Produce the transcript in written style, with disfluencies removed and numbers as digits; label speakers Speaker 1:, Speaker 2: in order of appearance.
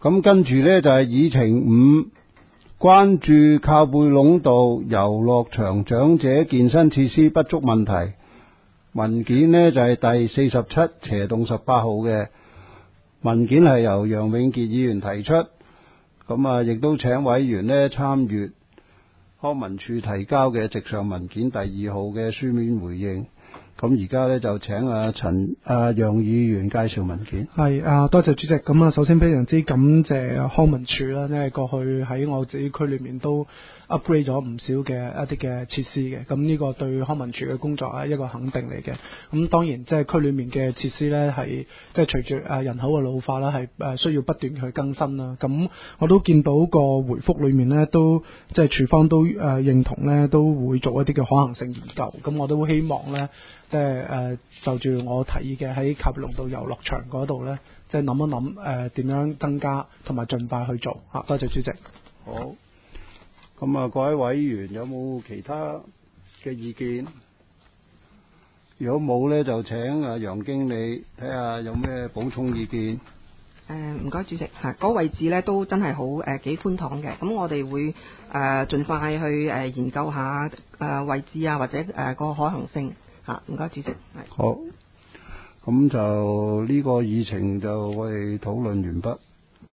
Speaker 1: 咁跟住呢，就係議程5，關注靠背壟道遊樂場長者健身設施不足問題。文件呢，就係第47/18號嘅文件，係由楊永杰議員提出。咁亦都請委員呢參閱康文署提交嘅直上文件第2號嘅書面回應。咁而家呢，就請楊議員介紹文件。
Speaker 2: 係多謝主席。咁首先非常之感謝康文署啦，因為過去喺我自己區裏面都 upgrade 咗唔少嘅一啲嘅設施嘅。咁呢個對康文署嘅工作係一個肯定嚟嘅。咁當然即係區裏面嘅設施呢，係即係隨住人口嘅老化啦，係需要不斷去更新啦。咁我都見到個回覆裏面呢，都即係署方都認同呢，都會做一啲嘅可行性研究。咁我都希望呢，即係就住我提議嘅喺靠背壟道遊樂場嗰度呢，即係諗一諗點樣增加同埋盡快去做嚇。多謝主席。
Speaker 1: 好，咁各位委員有冇其他嘅意見？如果冇呢，就請楊經理睇下有咩補充意見。
Speaker 3: 唔該主席，嗰個位置呢都真係好幾寬敞嘅，咁我哋會盡快去研究下位置或者個可行性嚇。唔該主席。
Speaker 1: 好，咁就呢個議程就我哋討論完畢。